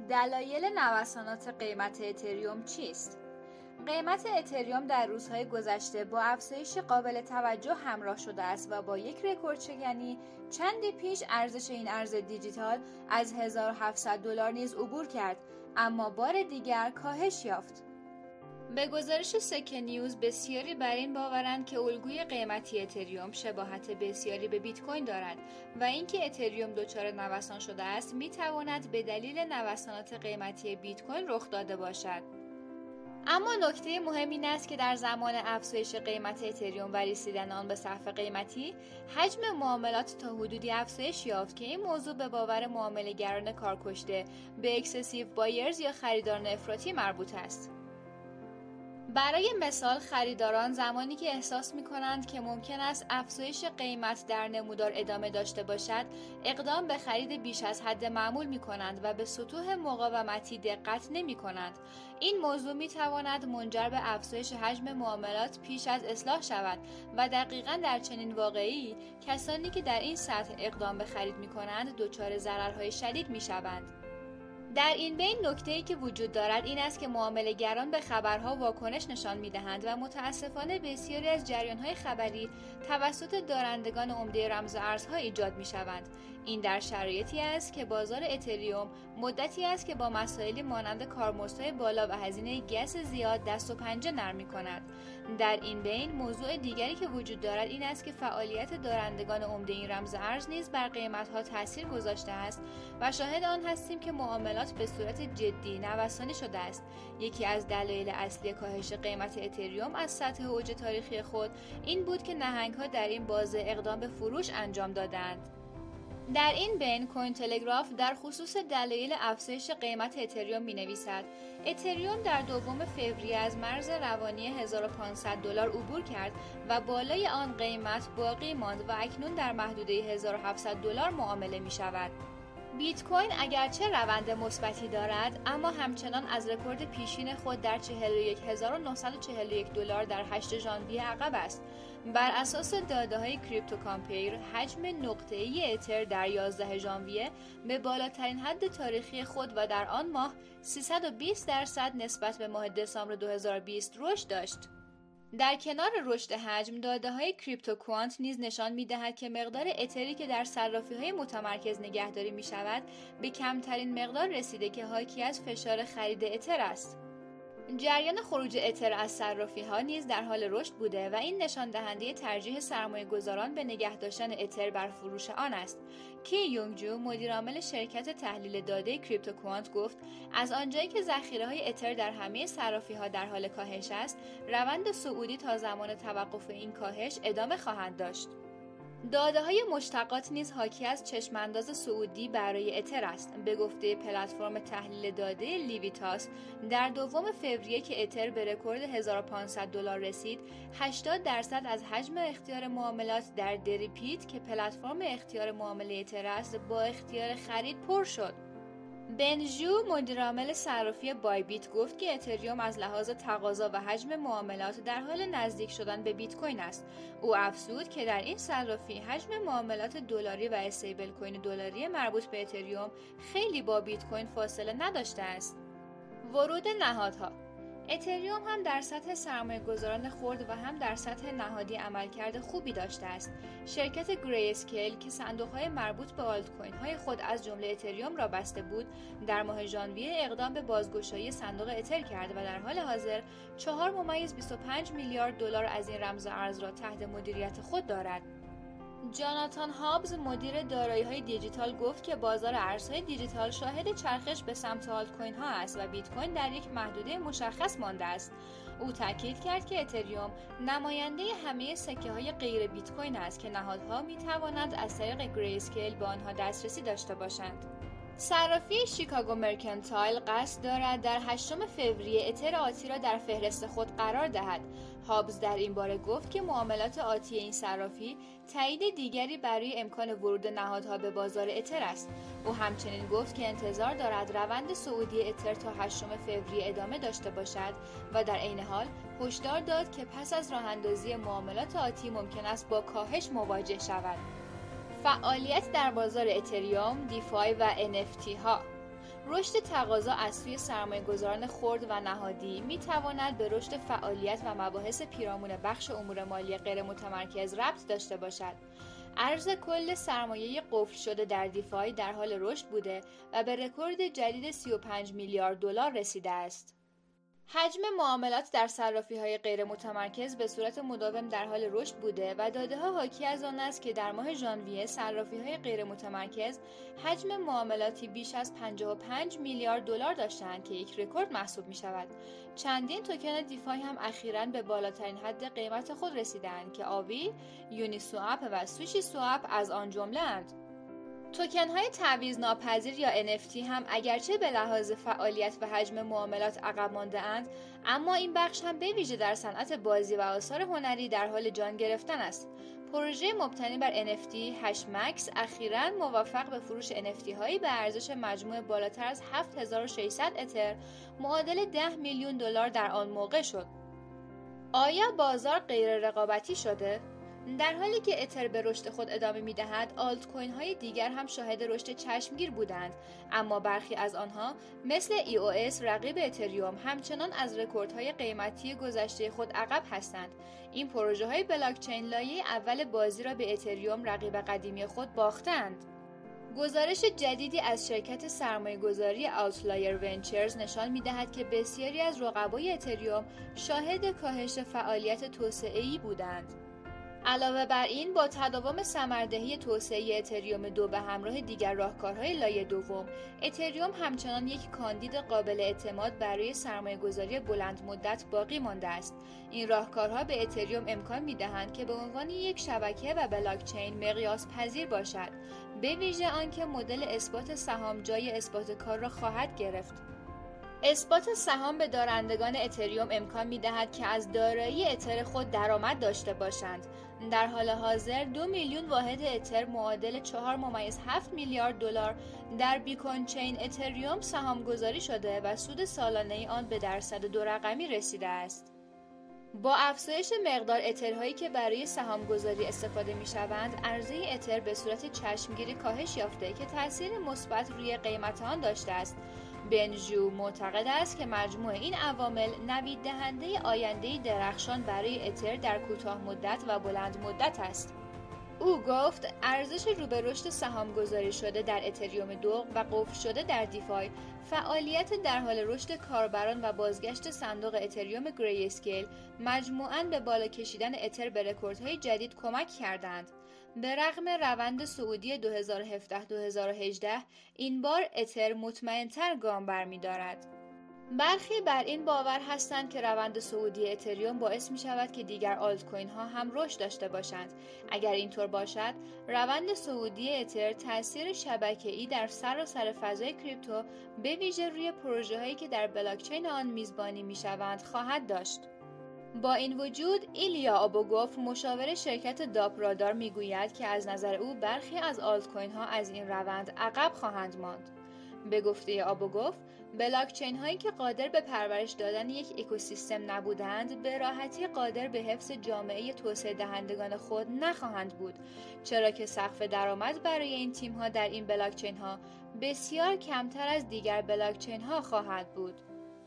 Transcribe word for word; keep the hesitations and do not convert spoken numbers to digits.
دلایل نوسانات قیمت اتریوم چیست؟ قیمت اتریوم در روزهای گذشته با افزایش قابل توجه همراه شده است و با یک رکورد شکنی چندی پیش ارزش این ارز دیجیتال از هزار و هفتصد دلار نیز عبور کرد، اما بار دیگر کاهش یافت. به گزارش سکه نیوز بسیاری بر این باورند که الگوی قیمتی اتریوم شباهت بسیاری به بیت کوین دارد و اینکه اتریوم دچار نوسان شده است میتواند به دلیل نوسانات قیمتی بیت کوین رخ داده باشد. اما نکته مهم این است که در زمان افزایش قیمت اتریوم و رسیدن آن به سقف قیمتی، حجم معاملات تا حدودی افزایش یافت که این موضوع به باور معامله‌گران کارکشته به اکسسیو بایرز یا خریداران افراطی مربوط است. برای مثال خریداران زمانی که احساس می‌کنند که ممکن است افزایش قیمت در نمودار ادامه داشته باشد، اقدام به خرید بیش از حد معمول می‌کنند و به سطوح مقاومتی دقت نمی‌کنند. این موضوع می‌تواند منجر به افزایش حجم معاملات پیش از اصلاح شود و دقیقاً در چنین واقعه‌ای کسانی که در این سطح اقدام به خرید می‌کنند دچار ضررهای شدید می‌شوند. در این بین نکته‌ای که وجود دارد این است که معامله‌گران به خبرها واکنش نشان می‌دهند و متأسفانه بسیاری از جریان‌های خبری توسط دارندگان عمده رمز ارزها ایجاد می‌شوند. این در شرایطی است که بازار اتریوم مدتی است که با مسائلی مانند کارمزدهای بالا و هزینه گس زیاد دست و پنجه نرم می‌کند. در این بین موضوع دیگری که وجود دارد این است که فعالیت دارندگان عمده این رمز ارز نیز بر قیمت‌ها تاثیر گذاشته است و شاهد آن هستیم که معاملات به صورت جدی نوسانی شده است. یکی از دلایل اصلی کاهش قیمت اتریوم از سطح اوج تاریخی خود این بود که نهنگ‌ها در این بازه اقدام به فروش انجام دادند. در این بین کوین تلگراف در خصوص دلایل افزایش قیمت اتریوم می‌نویسد: اتریوم در دوم فوریه از مرز روانی هزار و پانصد دلار عبور کرد و بالای آن قیمت باقی ماند و اکنون در محدوده هزار و هفتصد دلار معامله می‌شود. بیت کوین اگرچه روند مثبتی دارد اما همچنان از رکورد پیشین خود در چهل و یک هزار و نهصد و چهل و یک دلار در هشتم ژانویه عقب است. بر اساس داده‌های کریپتو کامپیر، حجم نقطه‌ای اتر در یازدهم ژانویه به بالاترین حد تاریخی خود و در آن ماه سیصد و بیست درصد نسبت به ماه دسامبر دو هزار و بیست رشد داشت. در کنار رشد حجم، داده‌های کریپتو کوانت نیز نشان می‌دهد که مقدار اتری که در صرافی‌های متمرکز نگهداری می‌شود به کمترین مقدار رسیده که حاکی از فشار خرید اتر است. جریان خروج اتر از صرافی‌ها نیز در حال رشد بوده و این نشان دهنده ترجیح سرمایه‌گذاران به نگه داشتن اتر بر فروش آن است. کی یونگ جو، مدیر عامل شرکت تحلیل داده کریپتو کوانت گفت: از آنجایی که ذخیره‌های اتر در همه صرافی‌ها در حال کاهش است، روند صعودی تا زمان توقف این کاهش ادامه خواهد داشت. داده‌های مشتقات نیز حاکی از چشمانداز صعودی برای اتر است. به گفته پلتفرم تحلیل داده لیویتاس، در دوم فوریه که اتر به رکورد هزار و پانصد دلار رسید، هشتاد درصد از حجم اختیار معاملات در دریپیت که پلتفرم اختیار معامله اتر است با اختیار خرید پر شد. بنژو، مدیر عامل صرافی بای بیت گفت که اتریوم از لحاظ تقاضا و حجم معاملات در حال نزدیک شدن به بیت کوین است. او افزود که در این صرافی حجم معاملات دلاری و استیبل کوین دلاری مربوط به اتریوم خیلی با بیت کوین فاصله نداشته است. ورود نهادها: اتریوم هم در سطح سرمایه‌گذاران خرد و هم در سطح نهادی عملکرد خوبی داشته است. شرکت گری اسکیل که صندوق‌های مربوط به آلت کوین‌های خود از جمله اتریوم را بسته بود، در ماه ژانویه اقدام به بازگشایی صندوق اتر کرد و در حال حاضر چهار ممیز بیست و پنج میلیارد دلار از این رمز ارز را تحت مدیریت خود دارد. جاناتان هابز، مدیر دارایی‌های دیجیتال گفت که بازار ارزهای دیجیتال شاهد چرخش به سمت آلت کوین ها است و بیت کوین در یک محدوده مشخص مانده است. او تاکید کرد که اتریوم نماینده همه سکه‌های غیر بیت کوین است که نهادها می‌توانند از طریق گری اسکیل به آنها دسترسی داشته باشند. صرافی شیکاگو مرکنتایل قصد دارد در هشتم فوریه اتر آتی را در فهرست خود قرار دهد. هابز در این باره گفت که معاملات آتی این صرافی تایید دیگری برای امکان ورود نهادها به بازار اتر است. او همچنین گفت که انتظار دارد روند صعودی اتر تا هشتم فوریه ادامه داشته باشد و در عین حال هشدار داد که پس از راه‌اندازی معاملات آتی ممکن است با کاهش مواجه شود. فعالیت در بازار اتریوم، دیفای و ان اف تی ها. رشد تقاضا از سوی سرمایه‌گذاران خرد و نهادی می‌تواند به رشد فعالیت و مباحث پیرامون بخش امور مالی غیر متمرکز ربط داشته باشد. ارز کل سرمایه قفل شده در دیفای در حال رشد بوده و به رکورد جدید سی و پنج میلیارد دلار رسیده است. حجم معاملات در صرافی‌های غیر متمرکز به صورت مداوم در حال رشد بوده و داده‌ها حاکی از آن است که در ماه ژانویه صرافی‌های غیر متمرکز حجم معاملاتی بیش از پنجاه و پنج میلیارد دلار داشتند که یک رکورد محسوب می‌شود. چندین توکن دیفای هم اخیراً به بالاترین حد قیمت خود رسیدند که آوی، یونی سوآپ و سوشی سوآپ از آن جمله‌اند. توکن‌های تعویض ناپذیر یا ان اف تی هم اگرچه به لحاظ فعالیت و حجم معاملات عقب مانده‌اند، اما این بخش هم به ویژه در صنعت بازی و آثار هنری در حال جان گرفتن است. پروژه مبتنی بر ان اف تی هش مکس اخیراً موفق به فروش ان اف تی هایی به ارزش مجموع بالاتر از هفت هزار و ششصد اتر معادل ده میلیون دلار در آن موقع شد. آیا بازار غیر رقابتی شده؟ در حالی که اتر به رشد خود ادامه می‌دهد، آلت کوین های دیگر هم شاهد رشد چشمگیر بودند، اما برخی از آنها مثل ای او اس رقیب اتریوم همچنان از رکوردهای قیمتی گذشته خود عقب هستند. این پروژه های بلاکچین لایه اول بازی را به اتریوم رقیب قدیمی خود باختند. گزارش جدیدی از شرکت سرمایه‌گذاری آوتلایر ونچرز نشان می‌دهد که بسیاری از رقبای اتریوم شاهد کاهش فعالیت توسعه‌ای بودند. علاوه بر این، با تداوم ثمردهی توسعه اتریوم دو به همراه دیگر راهکارهای لایه دوم، اتریوم همچنان یک کاندید قابل اعتماد برای سرمایه‌گذاری بلند مدت باقی مانده است. این راهکارها به اتریوم امکان می‌دهند که به عنوان یک شبکه و بلاکچین مقیاس پذیر باشد، به ویژه آنکه مدل اثبات سهام جای اثبات کار را خواهد گرفت. اثبات سهام به دارندگان اتریوم امکان می‌دهد که از دارایی اتر خود درآمد داشته باشند. در حال حاضر دو میلیون واحد اتر معادل چهار ممیز هفت میلیارد دلار در بیکن چین اتریوم سهام گذاری شده و سود سالانه آن به درصد دو رقمی رسیده است. با افزایش مقدار اترهایی که برای سهام گذاری استفاده می شوند، عرضه اتر به صورت چشمگیری کاهش یافته که تأثیر مثبت روی قیمت آن داشته است. بنژو معتقد است که مجموع این عوامل نوید دهنده آینده درخشان برای اتر در کوتاه مدت و بلند مدت است. او گفت ارزش رو به رشد سهام گذاری شده در اتریوم دو و قفل شده در دیفای، فعالیت در حال رشد کاربران و بازگشت صندوق اتریوم گری اسکیل مجموعاً به بالا کشیدن اتر به رکوردهای جدید کمک کردند. به رغم روند صعودی دو هزار و هفده دو هزار و هجده، این بار اتر مطمئن‌تر گام برمی‌دارد. برخی بر این باور هستند که روند صعودی اتریوم باعث می شود که دیگر آلت کوین ها هم رشد داشته باشند. اگر اینطور باشد، روند صعودی اتر تأثیر شبکه‌ای در سراسر فضای کریپتو به ویژه روی پروژه هایی که در بلاکچین آن میزبانی می شوند خواهد داشت. با این وجود، ایلیا آبوگوف مشاور شرکت داپرادار می گوید که از نظر او برخی از آلت کوین ها از این روند عقب خواهند ماند. به گفته آبوگوف، بلاکچین هایی که قادر به پرورش دادن یک اکوسیستم نبودند به راحتی قادر به حفظ جامعه توسعه دهندگان خود نخواهند بود، چرا که سقف درآمد برای این تیم ها در این بلاکچین ها بسیار کمتر از دیگر بلاکچین ها خواهد بود.